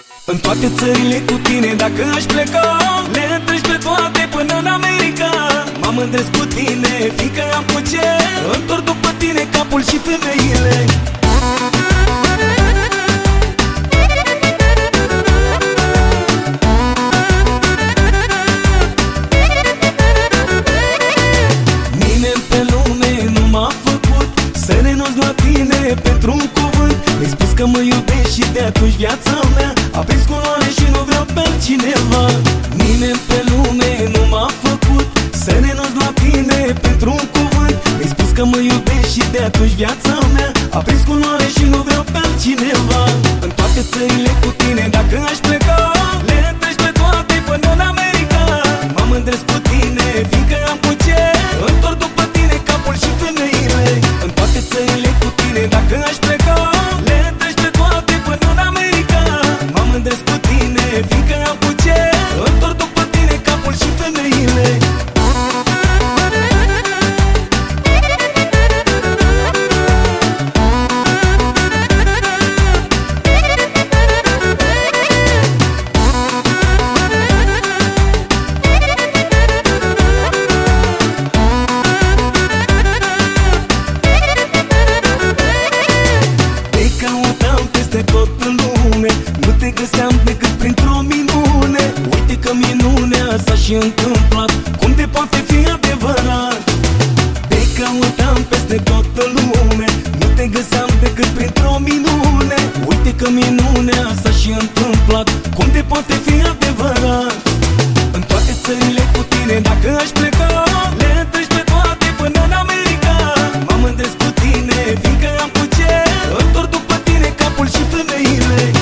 În toate țările cu tine dacă aș pleca, le întreci pe toate până în America. M-am mândresc cu tine, fiindcă am cu ce întorc după tine capul și femeile. Nimeni pe lume nu m-a făcut să renunț la tine pentru un cuvânt. Mi-ai spus că mă iubești și de atunci viața mea a prins culoare și nu vreau pe altcineva. Nimeni pe lume nu m-a făcut să renunț la tine pentru un cuvânt. Mi-ai spus că mă iubești și de atunci viața mea a prins culoare și nu vreau pe altcineva. În toate țările cu tine dacă aș pleca, le întreci pe toate până în America. M-am mândresc cu tine, fiindcă am cu ce întorc după tine capul și femeile. În toate țările cu tine dacă aș pleca, le întreci pe toate până în America. M-am mândresc cu tine, fiindcă am cu ce întorc după tine capul și femeile. Găseam decât printr-o minune. Uite că minunea s-a și întâmplat. Cum te poate fi adevărat? Te căutam peste tot în lume, nu te găseam decât printr-o minune. Uite că minunea s-a și întâmplat. Cum te poate fi adevărat? În toate țările cu tine dacă aș pleca, le întreci pe toate până în America. M-am mândresc cu tine, fiindcă am cu ce întorc după tine capul și femeile.